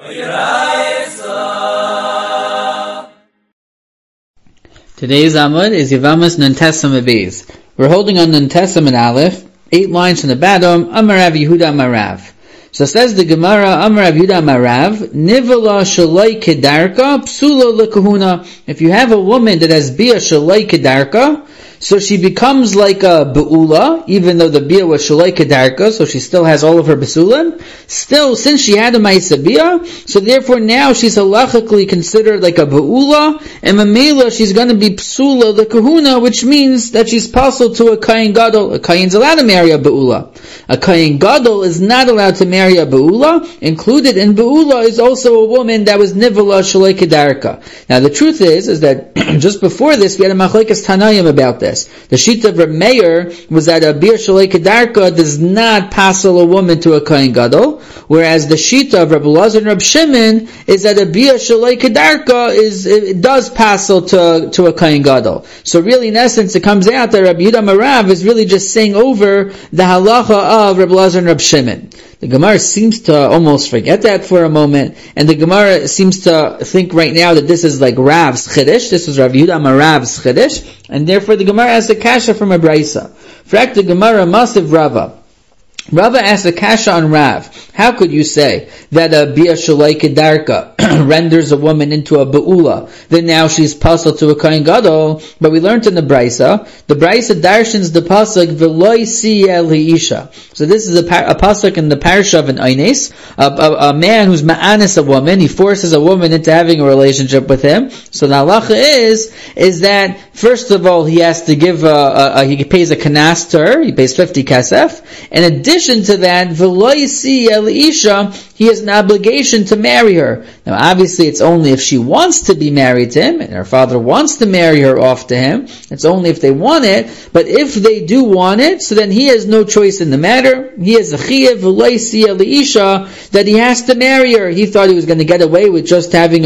Today's Amud is Yavamas Nantesam Abiz. We're holding on Nantesam and Aleph, 8 lines from the bottom, Amarav Yehuda Amarav. So says the Gemara, Amarav Yehuda Amarav, Nivala Shalai Kedarka, Psula Lekahuna. If you have a woman that has Bia Shalai Kedarka, so she becomes like a Be'ula, even though the Bia was Shalai Kedarka, so she still has all of her Besulim. Still, since she had a Ma'isa Bia, so therefore now she's halachically considered like a Be'ula, and Mamela she's going to be Psula Lekahuna, which means that she's puzzled to a Kayin Gadol. A Kayin's allowed to marry a Be'ula. A Kayin Gadol is not allowed to marry a Be'ula. Included in Be'ula is also a woman that was Nivala Shalai Kedarka. Now the truth is that just before this we had a Machlekes Tanayim about this. The Shita of Reb Meir was that a Bir Shalai Kedarka does not passel a woman to a Kayin Gadol, whereas the Shita of Reb Elazar and Reb Shimon is that a Bir Shalai Kedarka does passel to a Kayin Gadol. So really in essence it comes out that Rabbi Yehuda Amarav is really just saying over the halacha of Reb Elazar and Reb Shimon. The Gemara seems to almost forget that for a moment, and the Gemara seems to think right now that this is like Rav's Chiddush. This is Rabbi Yehuda Amarav's Chiddush, and therefore the Gemara has a kasha from a Braisa. Frak the Gemara Masiv Rava. Rava asked a kasha on Rav. How could you say that a Bia Shalai Kedarka renders a woman into a Be'ula, then now she's puzzled to a Kayin Gadol? But we learned in the Braisa darshans the pasuk V'loi siyeh li'isha. So this is a pasuk in the parsha of an Eines, a man who's ma'anis a woman, he forces a woman into having a relationship with him. So the halacha is that first of all he has to give he pays a kanas to her, he pays 50 kasef. In addition to that, V'loi siyeh li'isha, he has an obligation to marry her. Now obviously it's only if she wants to be married to him, and her father wants to marry her off to him. It's only if they want it, but if they do want it, so then he has no choice in the matter. He has a chiyuv v'loi siyeh li'isha, that he has to marry her. He thought he was going to get away with just having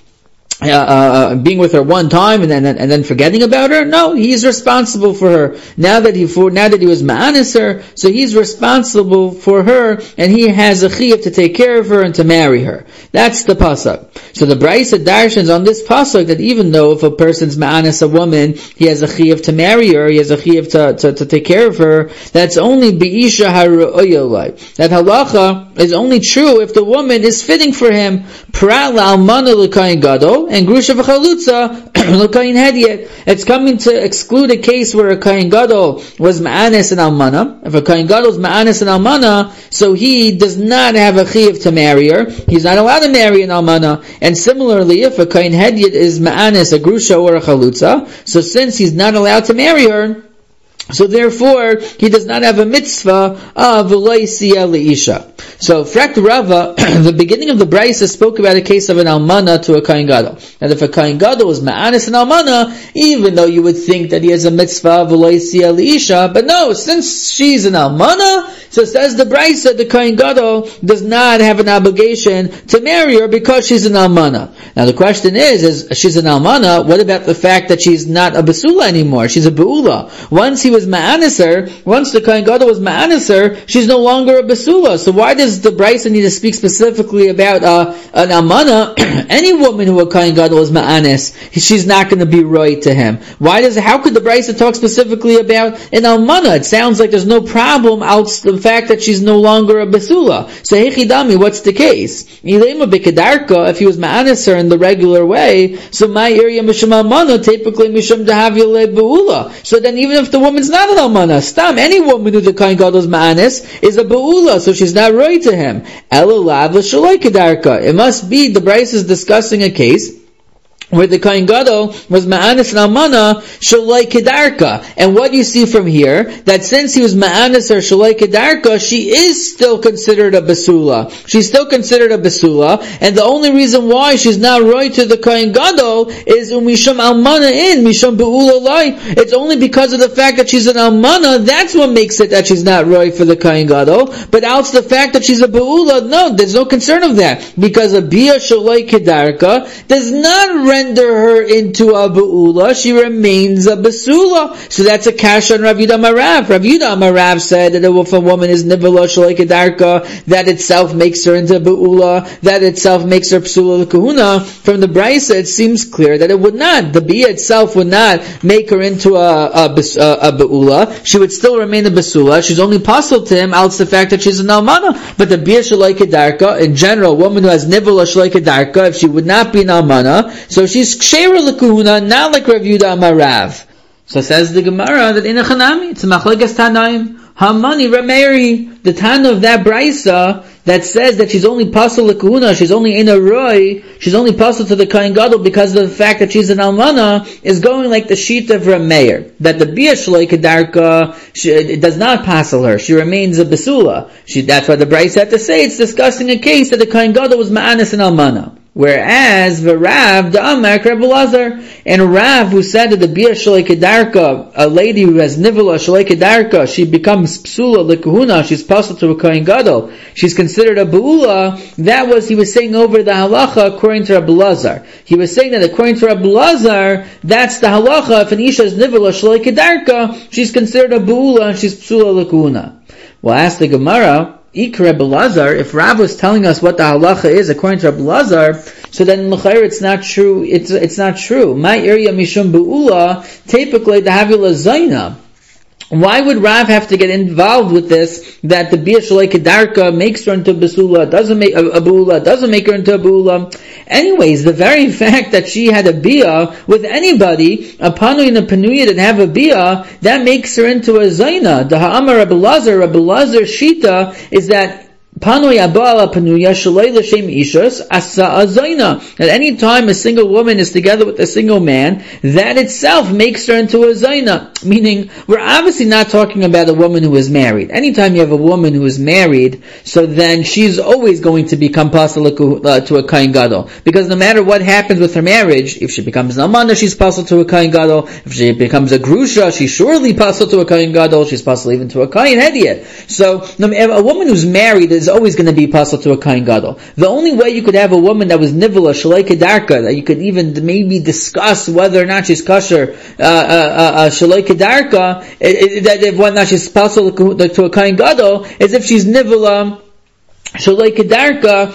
being with her one time and then forgetting about her. No, he's responsible for her. Now that he was ma'anis her, so he's responsible for her, and he has a chiyuv to take care of her and to marry her. That's the pasuk. So the Braisa darshans on this pasuk that even though if a person's ma'anis a woman, he has a chiyuv to marry her, he has a chiyuv to take care of her. That's only bi'isha haru'oyolai. That halacha is only true if the woman is fitting for him. Prat la'almana l'kayin gadol, and grusha v'chalutza l'kayin hedyet. It's coming to exclude a case where a kayin gadol was ma'anis and almana. If a kayin gadol is ma'anis and almana, so he does not have a chiyuv to marry her. He's not allowed to marry an almana. And similarly, if a kayin hedyet is ma'anis, a grusha or a chalutza, so since he's not allowed to marry her, so therefore, he does not have a mitzvah of v'loi siyeh li'isha. So, Frak Rava, the beginning of the Braisa spoke about a case of an almana to a Kayin Gadol. And if a Kayin Gadol is ma'anis an almana, even though you would think that he has a mitzvah of v'loi siyeh li'isha, but no, since she's an almana, so says the Braisa, the Kayin Gadol does not have an obligation to marry her because she's an almana. Now the question is she's an almana, what about the fact that she's not a basula anymore? She's a be'ula. Once he was ma'anis her, once the Kayin Gadol was ma'anis her, she's no longer a basula. So why does the Braisa need to speak specifically about an almana? Any woman who a Kayin Gadol is ma'anis, she's not going to be right to him. How could the Braisa talk specifically about an almana? It sounds like there's no problem out the fact that she's no longer a basula. So hechidami, what's the case? Ilema b'kedarka, if he was ma'anis her in the regular way, so my area mishum almana, typically mishum dahavile be'ula. So then even if the woman's not an almana, stam, any woman who the Kayin Gadol is ma'anis is a be'ula, so she's not right to him. Elulav l'shaloi kedarka. It must be the Braisa is discussing a case where the Kayin Gadol was ma'anis and almana shaloi kedarka. And what you see from here, that since he was ma'anis or shaloi kedarka, she is still considered a basula. She's still considered a basula, and the only reason why she's not right to the Kayin Gadol is umisham almana in, misham be'ula lai. It's only because of the fact that she's an almana, that's what makes it that she's not right for the Kayin Gadol. But else the fact that she's a be'ula, no, there's no concern of that. Because a bia shaloi kedarka does not render render her into a be'ula, she remains a basula. So that's a kash on Rav Yehuda Marav. Rav Yehuda Marav said that if a woman is nivela shalei kedarka, that itself makes her into a be'ula, that itself makes her psula l'kahuna. From the Brisa, it seems clear that it would not. The bia itself would not make her into a be'ula. She would still remain a basula. She's only possible to him out the fact that she's an almana. But the bia shalei kedarka, in general, a woman who has nivela shalei kedarka, if she would not be an almana, so she's ksheira l'kahuna, not like Rav Yehuda Marav. So says the Gemara that in a chanami, it's a machlekes tanaim. Hamani Rameri, the Tana of that Brisa that says that she's only pasul l'kahuna, she's only in a roy, she's only pasul to the Kohen Gadol because of the fact that she's an almana, is going like the sheet of Rameir, that the bia shalei kedarka, it does not pasul her, she remains a basula. That's why the Brisa had to say it's discussing a case that the Kohen Gadol was ma'anis and almana. Whereas the Rav, the Amar, Rebbe Lazar, and Rav who said that the bia shalei kedarka, a lady who has nivela shalei kedarka, she becomes psula l'kahuna, she's pasul to a Kohen Gadol, she's considered a be'ula, he was saying over the halacha according to Rebbe Lazar. He was saying that according to Rebbe Lazar, that's the halacha, if an isha is nivela shalei kedarka, she's considered a be'ula and she's psula l'kahuna. Well, ask the Gemara, Rebbe Lazar, if Rav was telling us what the halacha is according to Rebbe Lazar, so then l'chayr it's not true. It's not true. My area mishum be'ula typically the havila zaina. Why would Rav have to get involved with this? That the bia shalei kedarka makes her into a basula, doesn't make a be'ula, doesn't make her into a be'ula. Anyways, the very fact that she had a bia with anybody, a panui and a panuya that have a bia, that makes her into a zaina. The ha'amar Rebbe Lazar shita is that Panui abala panuya shalei l'shem ishus asa azayna. At any time a single woman is together with a single man, that itself makes her into a zayna. Meaning, we're obviously not talking about a woman who is married. Anytime you have a woman who is married, so then she's always going to become pasul to a Kohen Gadol. Because no matter what happens with her marriage, if she becomes an almana, she's pasul to a Kohen Gadol. If she becomes a grusha, she's surely pasul to a Kohen Gadol. She's pasul even to a Kohen Hediyah. So, a woman who's married is always going to be pasul to a Kohen Gadol. The only way you could have a woman that was nivela shalei kedarka, that you could even maybe discuss whether or not she's kosher shalei kedarka, that if whether or not she's pasul to a Kohen Gadol, is if she's nivela shalei kedarka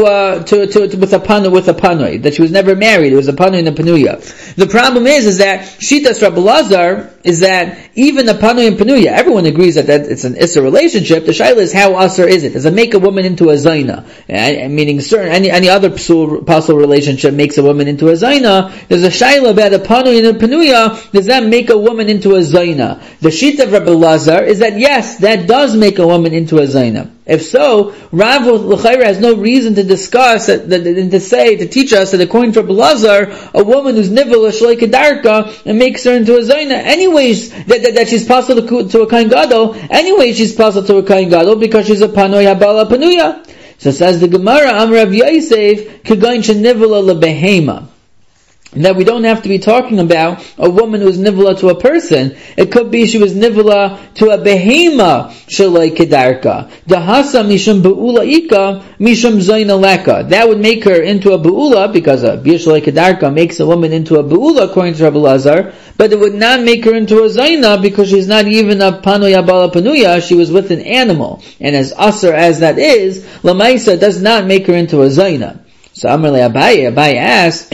with a panui, that she was never married. It was a panui and a panuya. The problem is that Shitas Rebbe Lazar is that even a panui and panuya, everyone agrees that it's an issa relationship. The shaila is how asr is it? Does it make a woman into a zayna? Meaning any other pasul relationship makes a woman into a zayna. There's a shaila about a panui and a panuya. Does that make a woman into a zayna? The shita of Rebbe Lazar is that yes, that does make a woman into a zayna. If so, Rav L'chaira has no reason to discuss and to teach us that according to Rebbe Lazar, a woman who's nivela shalei kedarka and makes her into a zayna, anyways, that she's pasul to a Kohen Gadol, anyways she's pasul to a Kohen Gadol because she's a panoi habala panuya. So says the Gemara, Am Rav Yosef, Kegain shenivela lebehema. That we don't have to be talking about a woman who is nivela to a person. It could be she was nivela to a behema shalei kedarka. Dahasa mishum be'ula ika mishum zayna leka. That would make her into a be'ula because a bia shalei kedarka makes a woman into a be'ula according to Rebbe Lazar. But it would not make her into a zayna because she's not even a panuya bala panuya. She was with an animal, and as asr as that is, lamaisa does not make her into a zayna. So Amarle Abaye asked,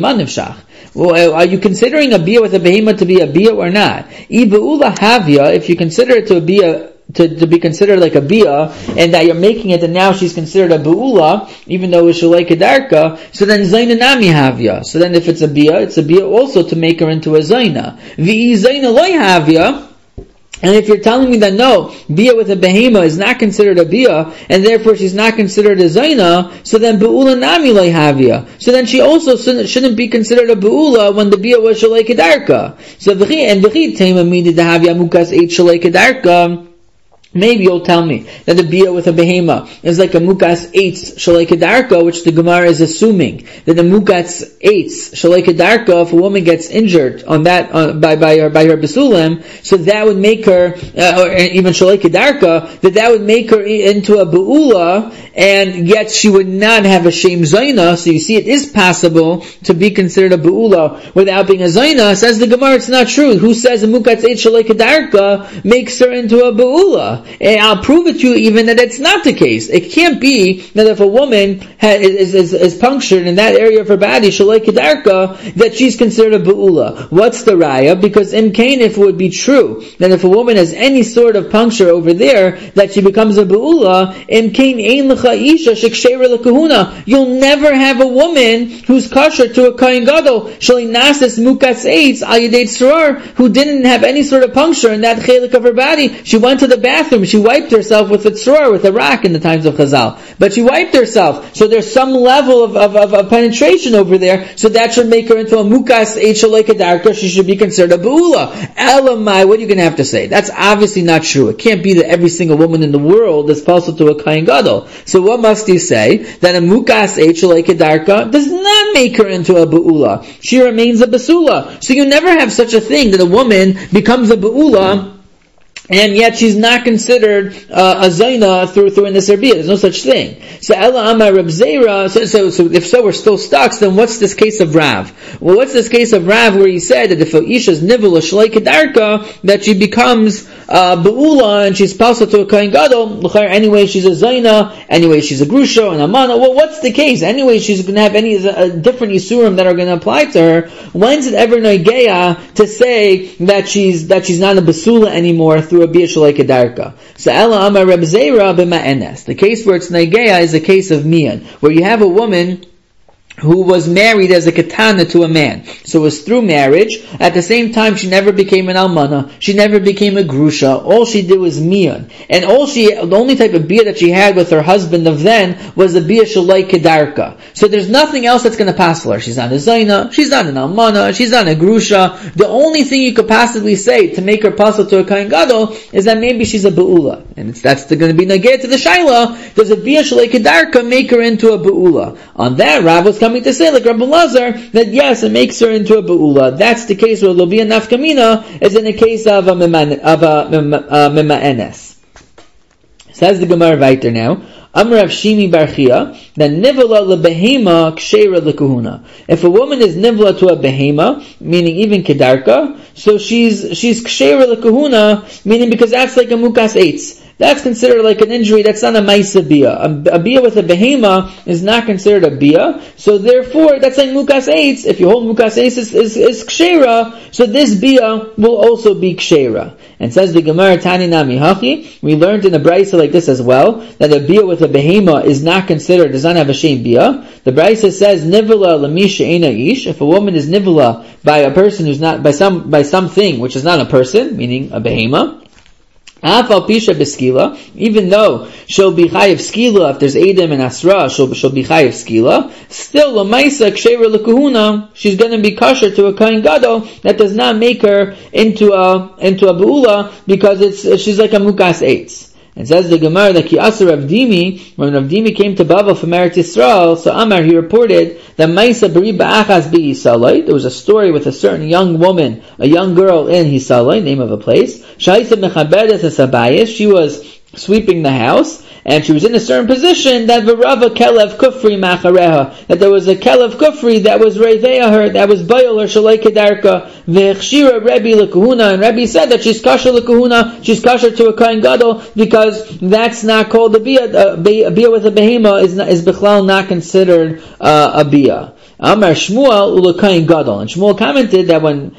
well, are you considering a bia with a behema to be a bia or not? Ibeula havia, if you consider it to be considered like a bia, and that you're making it and now she's considered a beula, even though it's shalei kedarka, so then zayna nami havia. So then if it's a bia also to make her into a zayna. V'i zayna loy havia. And if you're telling me that no, bia with a behema is not considered a bia, and therefore she's not considered a zayna, so then be'ula nami loy havia. So then she also shouldn't be considered a be'ula when the bia was shalei kedarka. So v'chi tema midi de havia mukas eit shalei kedarka. Maybe you'll tell me that the bia with a behema is like a mukas eitz shalei kedarka, which the Gemara is assuming that the mukas eitz shalei kedarka, if a woman gets injured on that by her besulim, so that would make her, or even shalei kedarka, that would make her into a beula, and yet she would not have a shem zayna. So you see, it is possible to be considered a beula without being a zayna. Says the Gemara, it's not true. Who says a mukas eitz shalei kedarka makes her into a beula? And I'll prove it to you even that it's not the case. It can't be that if a woman is punctured in that area of her body, shalei kedarka, that she's considered a be'ula. What's the raya? Because imkain, if it would be true that if a woman has any sort of puncture over there, that she becomes a be'ula, imkain ein lecha isha sheksheira lekahuna. You'll never have a woman who's kosher to a kohen gadol, shalei nasis mukas eitz al yedei tzror, who didn't have any sort of puncture in that chelik of her body. She went to the bathroom, she wiped herself with a tzror, with a rock in the times of Chazal. But she wiped herself, so there's some level of penetration over there, so that should make her into a mukas eitz shalei kedarka, she should be considered a be'ula. Elamai, what are you going to have to say? That's obviously not true. It can't be that every single woman in the world is possible to a kohen gadol. So what must you say? That a mukas eitz shalei kedarka does not make her into a be'ula. She remains a basula. So you never have such a thing that a woman becomes a be'ula, and yet she's not considered a zayna through in the serbia. There's no such thing. So Ella Amar Reb Zera. So if so, we're still stuck. So then what's this case of Rav? Well, what's this case of Rav where he said that if a isha's nivel a shalei kedarka, that she becomes be'ula and she's pasal to a kohen gadol? Anyway, she's a zayna. Anyway, she's a grusha and a mana. Well, what's the case? Anyway, she's going to have any different isurim that are going to apply to her. When's it ever noigeya to say that she's not a basula anymore through a bia shalei kedarka? So Ella Amar Reb Zera b'ma'enes. The case where it's neigeya is the case of mian, where you have a woman who was married as a katana to a man. So it was through marriage. At the same time, she never became an almana. She never became a grusha. All she did was mian. And the only type of bia that she had with her husband of then was the bia shalei kedarka. So there's nothing else that's going to pass her. She's not a zayna. She's not an almana. She's not a grusha. The only thing you could possibly say to make her passel to a kohen gadol is that maybe she's a be'ula. And that's going to be negay to the shaila. Does a bia shalei kedarka make her into a be'ula? On that, Rav was coming to say, like Rabbi Lazar, that yes, it makes her into a be'ula. That's the case where there'll be a nafkamina, as in the case of a mima'enes. Says the Gemara weiter now. Amar Rav Shimi bar Chia, that nivala lebehema ksheira lekahuna. If a woman is nivala to a behema, meaning even kedarka, so she's ksheira lekahuna, meaning because that's like a mukas eitz. That's considered like an injury. That's not a maisa bia. A bia with a behema is not considered a bia. So therefore, that's like mukas eitz. If you hold mukas eitz is kshera, so this bia will also be kshera. And says the Gemara Tani Nami Hachi, we learned in a brisa like this as well, that a bia with a behema is not considered, does not have a shem bia. The brisa says, nivela lamisha ena ish. If a woman is nivela by a person who's not, by something which is not a person, meaning a behema, Afal pisha beskila, even though she'll be chayiv skila, if there's Edom and Asra, she'll be chayiv skila, still, l'maisa ksheira l'kuhuna, she's going to be kosher to a kohen gadol. That does not make her into a be'ula, because she's like a mukas eitz. And says the Gemara that Ki'asa Rav Dimi, when Rav Dimi came to Babel from Eretz Yisrael, so Amar, he reported that Maisa B'ri Ba'achas B'Yisalai, there was a story with a certain young woman, a young girl in Yisalai, name of a place, Shaisa Mechabedes Asabayis, she was sweeping the house, and she was in a certain position that V'rava Kelev Kufri Machareha, that there was a Kelev Kufri that was Reiveya her, that was Bayal her Shalei Kedarka, V'chshira Rebbe L'Kuhuna, and Rebbe said that she's kasher L'Kuhuna, she's kasher to a Kohen Gadol, because that's not called a bia. A bia with a behema is Bichlal not considered a bia. Amar Shmuel Ulakayin Gadol, and Shmuel commented that when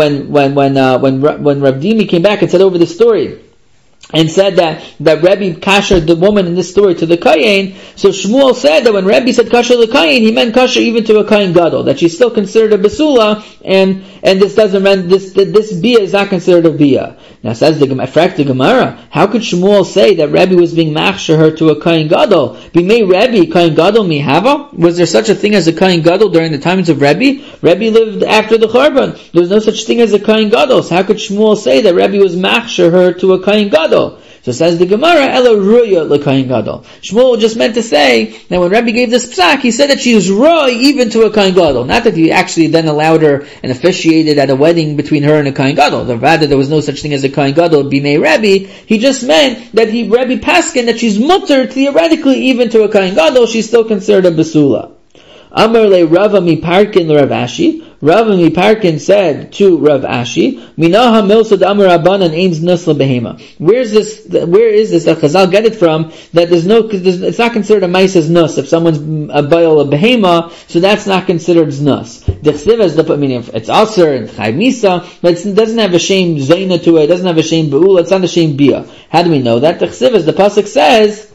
Rav Dimi came back and said over the story, and said that Rebbe kasher the woman in this story to the Kayin, so Shmuel said that when Rebbe said kasher the Kayin, he meant kasher even to a Kayin Gadol, that she's still considered a basula, and this doesn't mean this bia is not considered a bia. Now says the Gemara, how could Shmuel say that Rebbe was being machsher her to a Kayin Gadol? Bimei Rebbe Kayin Gadol mihava? Was there such a thing as a Kayin Gadol during the times of Rebbe? Rebbe lived after the Churban. There was no such thing as a Kayin Gadol. So how could Shmuel say that Rebbe was machsher her to a Kayin Gadol? So says the Gemara, Ela Ruya l'Kohen Gadol. Shmuel just meant to say that when Rabbi gave this psak, he said that she was Roy even to a Kohen Gadol. Not that he actually then allowed her and officiated at a wedding between her and a Kohen Gadol. Rather, there was no such thing as a Kohen Gadol, B'nei Rabbi. He just meant that Rabbi Paskin, that she's mutter theoretically even to a Kohen Gadol, she's still considered a Basula. Amar le Rava miparkin le Rav Ashi. Rava miparkin said to Rav Ashi, Minaha milsad amar abanan ains nus behema. Where is this that Chazal get it from? That it's not considered a ma'ases nus. If someone's a bayal a behema, so that's not considered znus. Dechsiv is the meaning of it's aser and chayv misa, but it doesn't have a shame zayna to it. It doesn't have a shame beula. It's not a shame bia. How do we know that? Dechsiv is the pasuk says,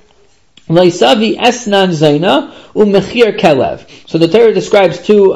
Laisavi esnan zayna umechir kelev. So the Torah describes two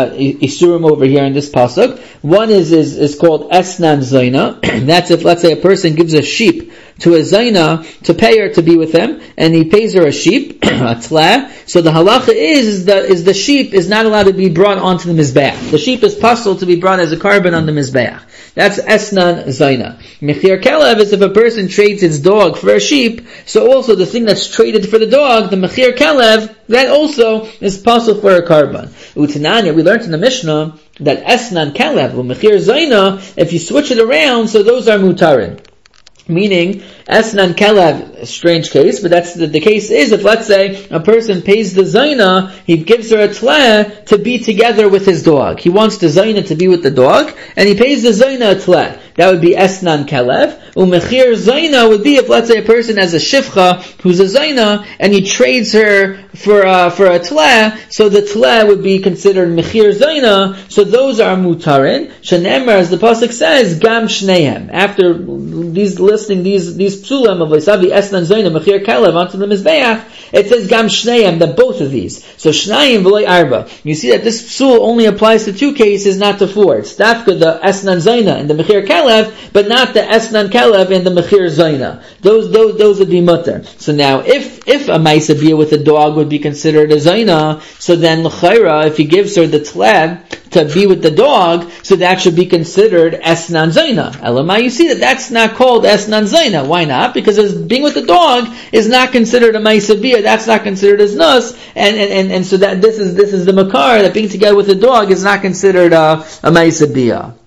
isurim over here in this pasuk. One is called esnan zayna. That's if, let's say, a person gives a sheep to a zayna to pay her to be with him, and he pays her a sheep, a tleh. So the halacha is the sheep is not allowed to be brought onto the mizbeach. The sheep is possible to be brought as a carbon on the mizbeach. That's esnan zayna. Mechir kelev is if a person trades his dog for a sheep. So also the thing that's traded for the dog, the mechir kelev, that also is possible for a carbon. Utananya, we learned in the Mishnah that esnan kelev, mechir zayna, if you switch it around, so those are mutarin. Meaning, esnan kelev, a strange case, but that's the case is if, let's say, a person pays the zayna, he gives her a tleh to be together with his dog. He wants the zayna to be with the dog, and he pays the zayna a tleh. That would be esnan kelev. Umechir zayna would be if, let's say, a person has a shifcha who's a zayna, and he trades her for a tleh, so the tleh would be considered mechir zayna, so those are mutarin. Shanemar, as the pasuk says, gam shnehem. After listing these psulam of Leisavi esnan zayna mechir kelev onto the mizbeach, it says gam shnehem, that both of these. So shnayim v'loy arba. You see that this psul only applies to two cases, not to four. It's dafka the esnan zayna and the mechir kelev, but not the esnan kelev and the mechir zayna. Those would be mutter. So now, if a ma'aseh bia with a dog would be considered a zayna, so then l'chayra, if he gives her the tleb to be with the dog, so that should be considered esnan zayna. Elamai, you see that's not called esnan zayna. Why not? Because as being with the dog is not considered a ma'aseh bia. That's not considered as nus, and so that this is the makar, that being together with the dog is not considered a ma'aseh bia.